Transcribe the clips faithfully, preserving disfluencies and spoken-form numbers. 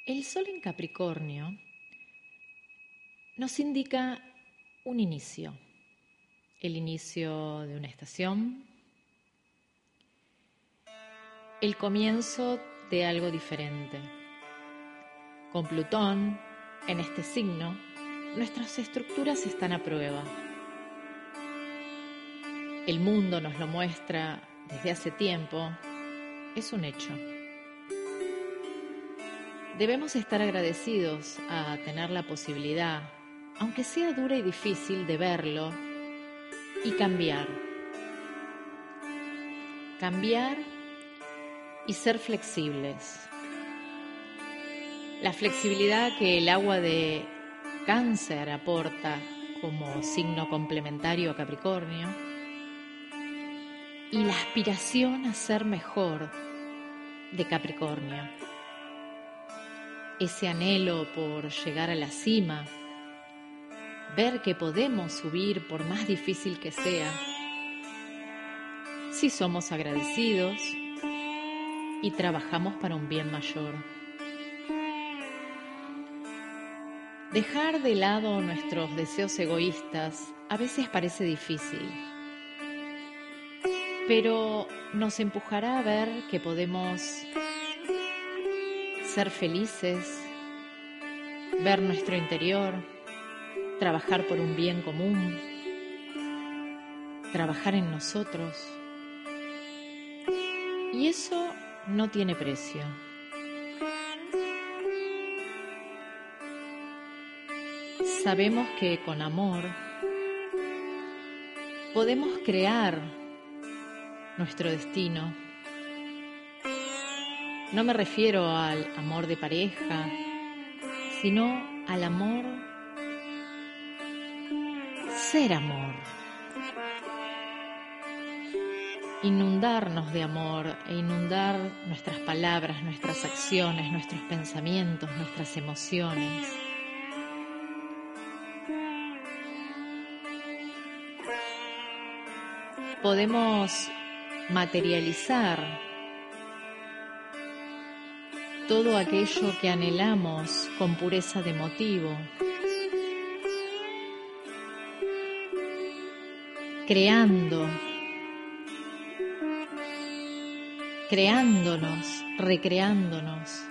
El Sol en Capricornio nos indica un inicio, el inicio de una estación, el comienzo de algo diferente. Con Plutón en este signo, nuestras estructuras están a prueba. El mundo nos lo muestra desde hace tiempo, es un hecho. Debemos estar agradecidos a tener la posibilidad, aunque sea dura y difícil, de verlo y cambiar. Cambiar y ser flexibles. La flexibilidad que el agua de Cáncer aporta como signo complementario a Capricornio, y la aspiración a ser mejor de Capricornio. Ese anhelo por llegar a la cima, ver que podemos subir por más difícil que sea, si somos agradecidos y trabajamos para un bien mayor. Dejar de lado nuestros deseos egoístas a veces parece difícil, pero nos empujará a ver que podemos ser felices, ver nuestro interior, trabajar por un bien común, trabajar en nosotros. Y eso no tiene precio. Sabemos que con amor podemos crear nuestro destino. No me refiero al amor de pareja, sino al amor, ser amor. Inundarnos de amor e inundar nuestras palabras, nuestras acciones, nuestros pensamientos, nuestras emociones. Podemos materializar todo aquello que anhelamos con pureza de motivo, creando, creándonos, recreándonos.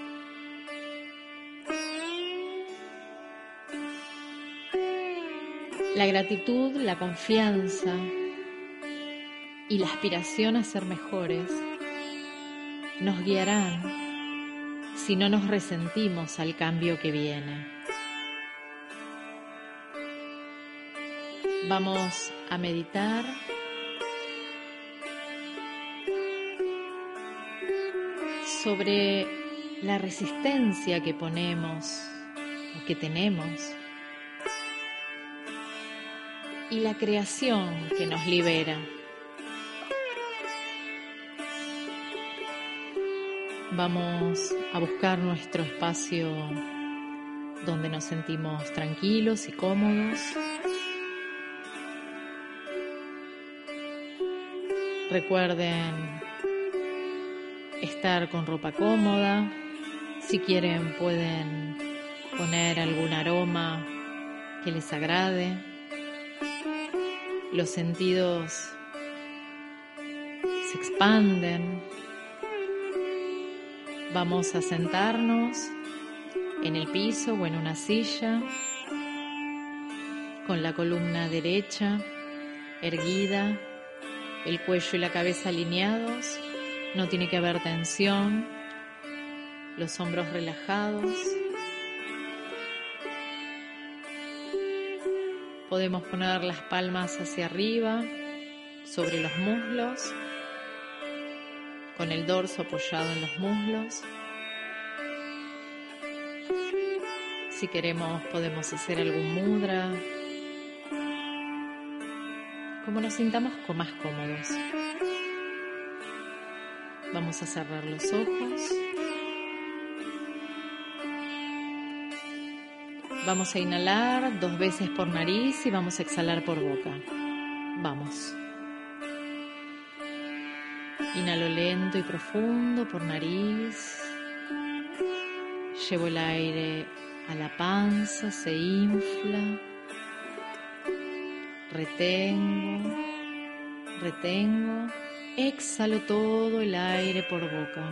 La gratitud, la confianza y la aspiración a ser mejores nos guiarán si no nos resentimos al cambio que viene. Vamos a meditar sobre la resistencia que ponemos o que tenemos y la creación que nos libera. Vamos a buscar nuestro espacio donde nos sentimos tranquilos y cómodos. Recuerden estar con ropa cómoda. Si quieren pueden poner algún aroma que les agrade. Los sentidos se expanden. Vamos a sentarnos en el piso o en una silla, con la columna derecha erguida, el cuello y la cabeza alineados. No tiene que haber tensión, los hombros relajados. Podemos poner las palmas hacia arriba, sobre los muslos, con el dorso apoyado en los muslos. Si queremos podemos hacer algún mudra, como nos sintamos más cómodos. Vamos a cerrar los ojos. Vamos a inhalar dos veces por nariz y vamos a exhalar por boca. Vamos. Inhalo lento y profundo por nariz, Llevo el aire a la panza, se infla. Retengo, retengo. Exhalo todo el aire por boca.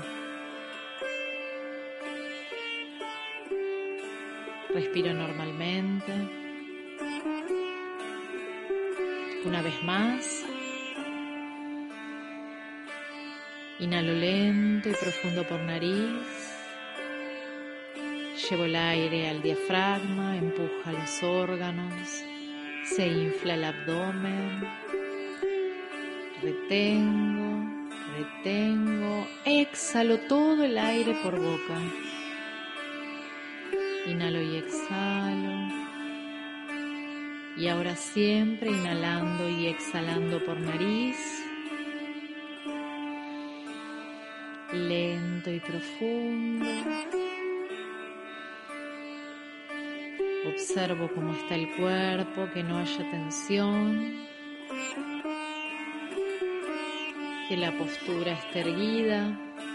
Respiro normalmente. Una vez más. Inhalo lento y profundo por nariz. Llevo el aire al diafragma, empuja los órganos, se infla el abdomen. Retengo, retengo. Exhalo todo el aire por boca. Inhalo y exhalo. Y ahora siempre inhalando y exhalando por nariz. Lento y profundo. Observo cómo está el cuerpo, que no haya tensión, que la postura esté erguida.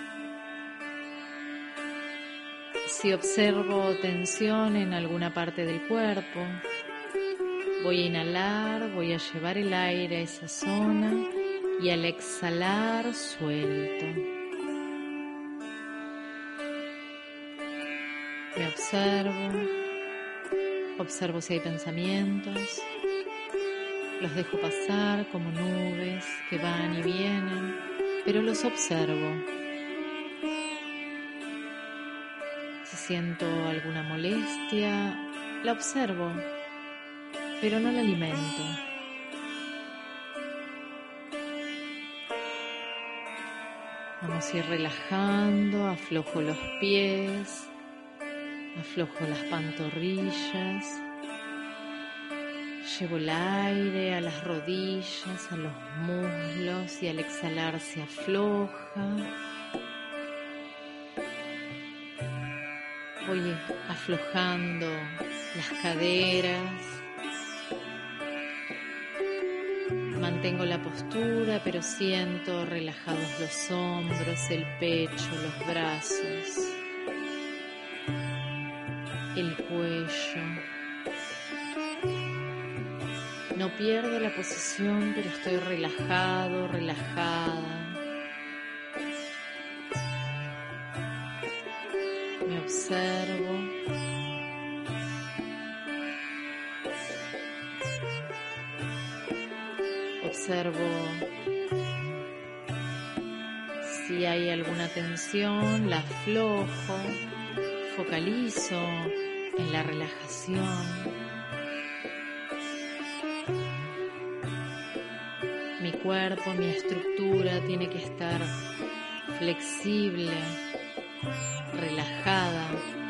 Si observo tensión en alguna parte del cuerpo, voy a inhalar, voy a llevar el aire a esa zona y al exhalar suelto. Me observo, observo si hay pensamientos, los dejo pasar como nubes que van y vienen, pero los observo. Si siento alguna molestia, la observo, pero no la alimento. Vamos a ir relajando, aflojo los pies. Aflojo las pantorrillas, llevo el aire a las rodillas, a los muslos y al exhalar se afloja. Voy aflojando las caderas. Mantengo la postura, pero siento relajados los hombros, el pecho, los brazos. El cuello. No pierdo la posición, pero estoy relajado, relajada. Me observo. Observo si hay alguna tensión, la aflojo. Focalizo en la relajación. Mi cuerpo, mi estructura tiene que estar flexible, relajada,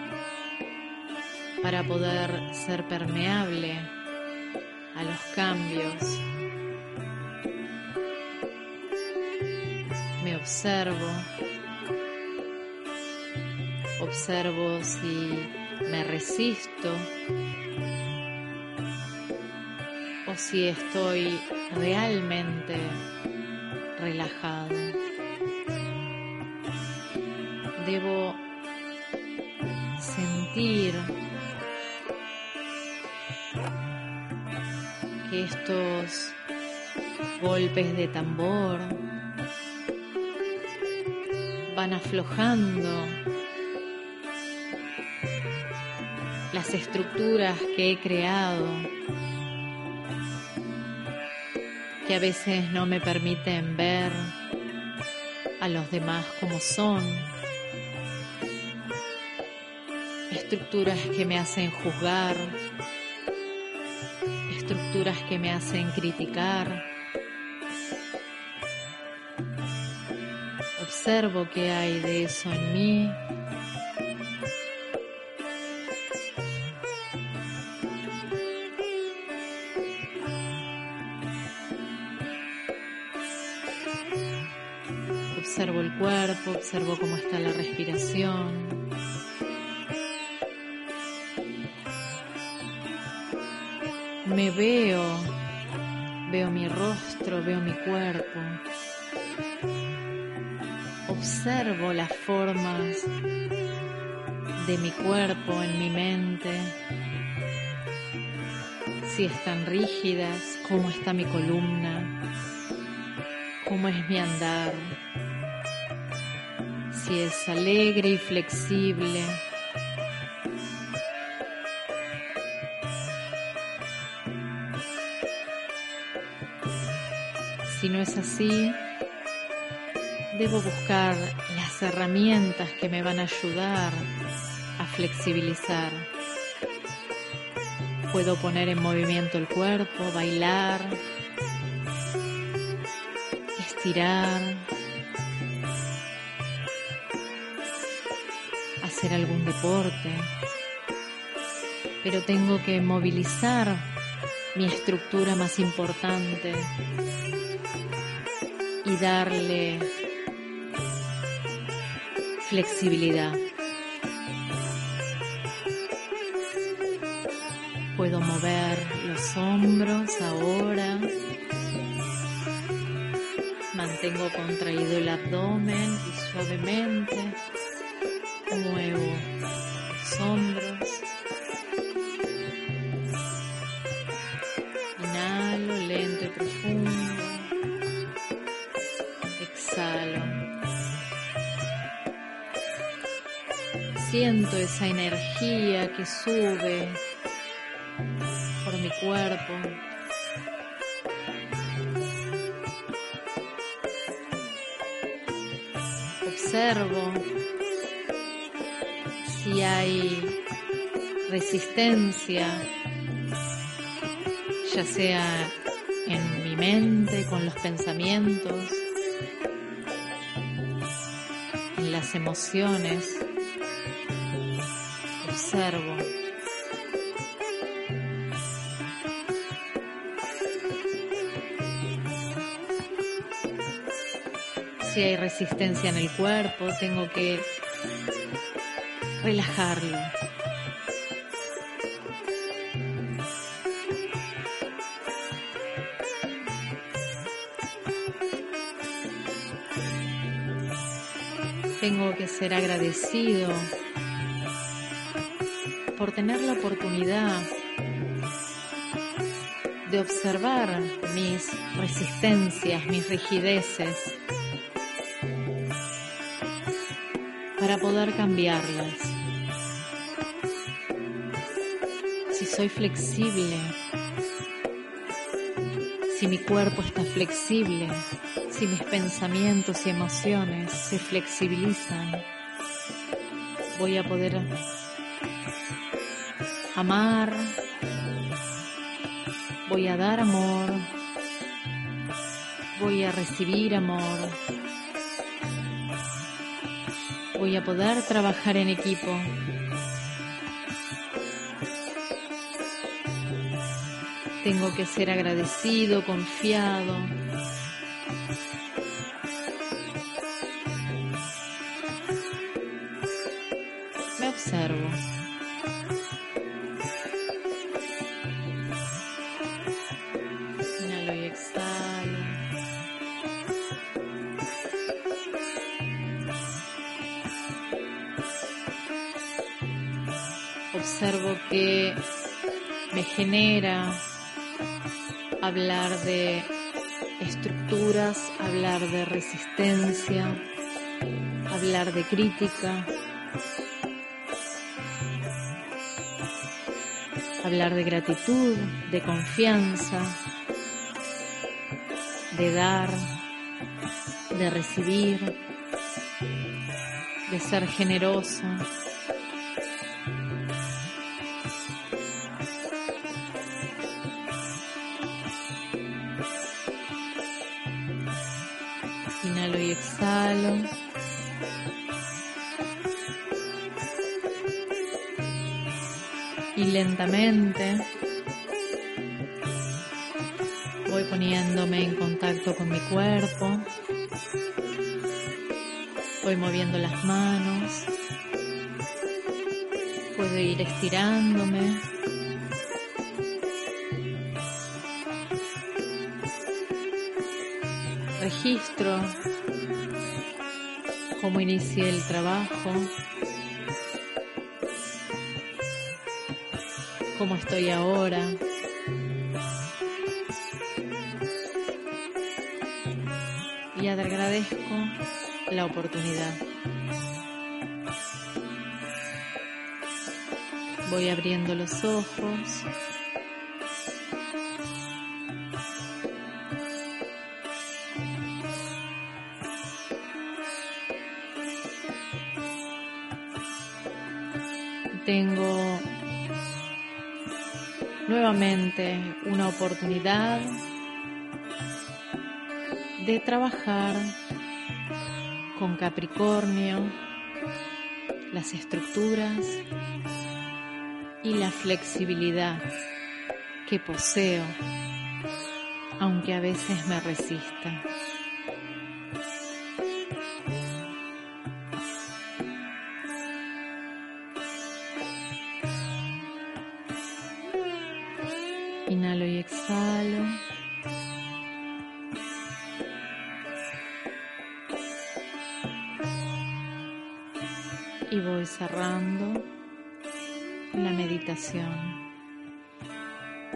para poder ser permeable a los cambios. Me observo. Observo si me resisto o si estoy realmente relajado. Debo sentir que estos golpes de tambor van aflojando las estructuras que he creado, que a veces no me permiten ver a los demás como son, estructuras que me hacen juzgar, estructuras que me hacen criticar. Observo qué hay de eso en mí. Observo el cuerpo, observo cómo está la respiración. Me veo, veo mi rostro, veo mi cuerpo. Observo las formas de mi cuerpo en mi mente, si están rígidas, cómo está mi columna, cómo es mi andar, si es alegre y flexible, si no es así, debo buscar las herramientas que me van a ayudar a flexibilizar. Puedo poner en movimiento el cuerpo, bailar, estirar, hacer algún deporte, pero tengo que movilizar mi estructura más importante y darle flexibilidad. Puedo mover los hombros ahora. Mantengo contraído el abdomen y suavemente muevo los hombros. Inhalo lento y profundo. Exhalo. Siento esa energía que sube por mi cuerpo. Observo si hay resistencia, ya sea en mi mente, con los pensamientos, en las emociones. Observo. Si hay resistencia en el cuerpo, tengo que relajarlo. Tengo que ser agradecido por tener la oportunidad de observar mis resistencias, mis rigideces, para poder cambiarlas. Si soy flexible, si mi cuerpo está flexible, si mis pensamientos y emociones se flexibilizan, voy a poder amar, voy a dar amor, voy a recibir amor, voy a poder trabajar en equipo. Tengo que ser agradecido, confiado. Me observo. Inhalo y exhalo. Observo que me genera hablar de estructuras, hablar de resistencia, hablar de crítica, hablar de gratitud, de confianza, de dar, de recibir, de ser generoso. Inhalo y exhalo. Y lentamente voy poniéndome en contacto con mi cuerpo. Voy moviendo las manos. Puedo ir estirándome. Registro cómo inicié el trabajo. cómo estoy ahora. Y agradezco la oportunidad. Voy abriendo los ojos. Tengo nuevamente una oportunidad de trabajar con Capricornio, las estructuras y la flexibilidad que poseo, aunque a veces me resista. Inhalo y exhalo. Y voy cerrando la meditación.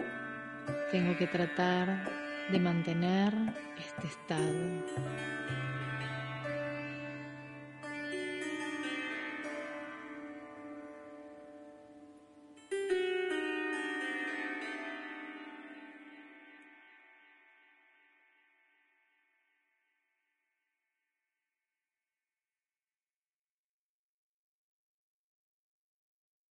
Tengo que tratar de mantener este estado.